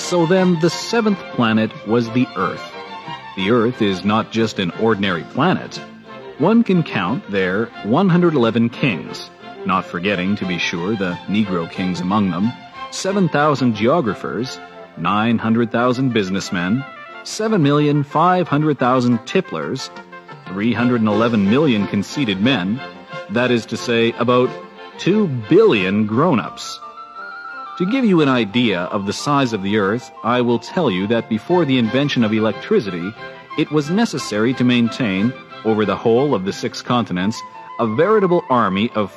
So then the seventh planet was the Earth. The Earth is not just an ordinary planet. One can count there 111 kings, not forgetting, to be sure, the Negro kings among them, 7,000 geographers, 900,000 businessmen, 7,500,000 tipplers, 311 million conceited men, that is to say, about 2 billion grown-ups. To give you an idea of the size of the Earth, I will tell you that before the invention of electricity, it was necessary to maintain, over the whole of the 6 continents, a veritable army of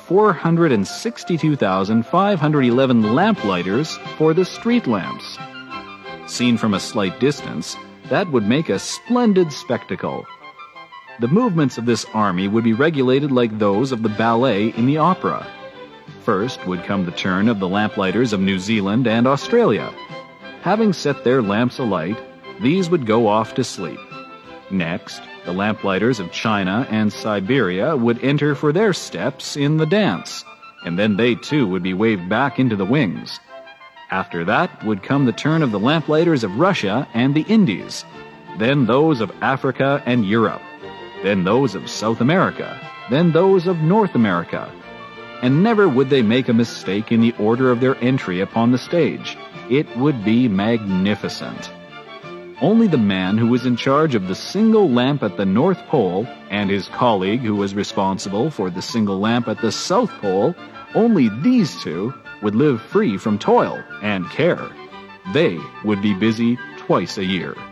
462,511 lamplighters for the street lamps. Seen from a slight distance, that would make a splendid spectacle. The movements of this army would be regulated like those of the ballet in the opera. First would come the turn of the lamplighters of New Zealand and Australia. Having set their lamps alight, these would go off to sleep. Next, the lamplighters of China and Siberia would enter for their steps in the dance, and then they too would be waved back into the wings. After that would come the turn of the lamplighters of Russia and the Indies, then those of Africa and Europe, then those of South America, then those of North America. And never would they make a mistake in the order of their entry upon the stage. It would be magnificent. Only the man who was in charge of the single lamp at the North Pole and his colleague who was responsible for the single lamp at the South Pole, only these two would live free from toil and care. They would be busy twice a year.